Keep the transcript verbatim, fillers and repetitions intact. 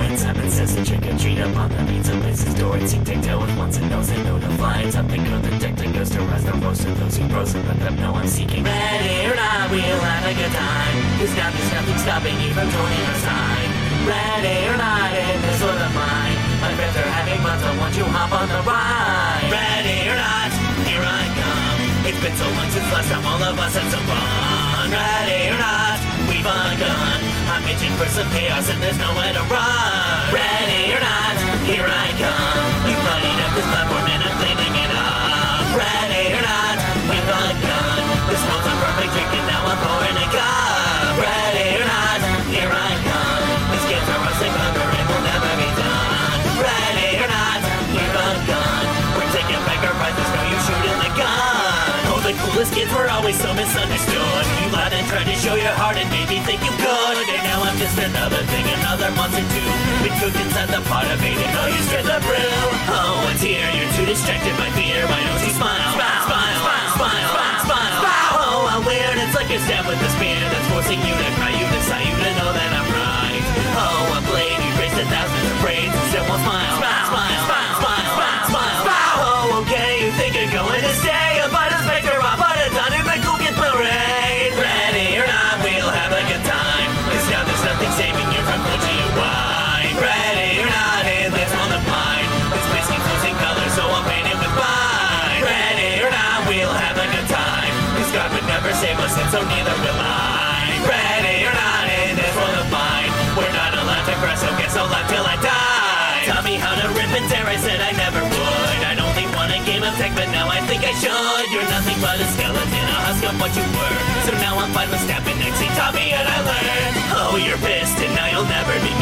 When Simon says to trick or treat up on the beats of Liz's door, tic-tac-toe with ones and nose and no to fly. Top pick of the deck that goes to rise the most of those who bros and let them know I'm seeking. Ready or not, we'll have a good time, cause now there's nothing stopping you from joining our side. Ready or not, in this world of mine, my friends are having fun, so won't you hop on the ride? Ready or not, here I come. It's been so long since last time all of us had some fun. Ready or not, we've begun. I'm itching for some chaos and there's nowhere to run. Ready or not, here I come. You've muddied up this platform and I'm cleaning it up. Ready or not, we've begun. This world's a perfect drink and now I'm pouring a cup. Ready or not, here I come. These kids are rusting hunger and we'll never be done. Ready or not, we've begun. We're taking back our prizes, no use shooting the gun. Oh, the coolest kids were always so misunderstood. You lied and tried to show your heart and made me think you could. And now I'm just another thing, another monster too. Been cooked inside the pot of hate and no use to the brew. Oh, what's here? You're too distracted by fear. Why don't you smile? Smile, smile, smile, smile, smile, smile. Oh, how weird. It's like a stab with a spear that's forcing you to cry. You decide you to know that I'm right. Oh, a blade. You raised a thousand of braids and still won't smile. Smile, smile, smile, smile, smile, smile. Oh, okay. You think you're going to stay? If I just make her up, but it's not in the cool kid parade. Ready or not, we'll have a good time. Cause now there's nothing saving you from coaching your wine. Ready or not, hey, let's roll the pine. This place keeps losing color, so I'll paint it with mine. Ready or not, we'll have a good time. Cause God would never save us, and so neither will I. Ready or not, hey, let's roll the pine. We're not allowed to cry, so guess I'll laugh till I die. Tell me how to rip and tear, I said I never would. I'd only want a game of tech, but now I think I should. You're nothing but a skeleton, a husk of what you were. So now I'm fine with snapping next. He taught me and I learned. Oh, you're pissed and now you'll never be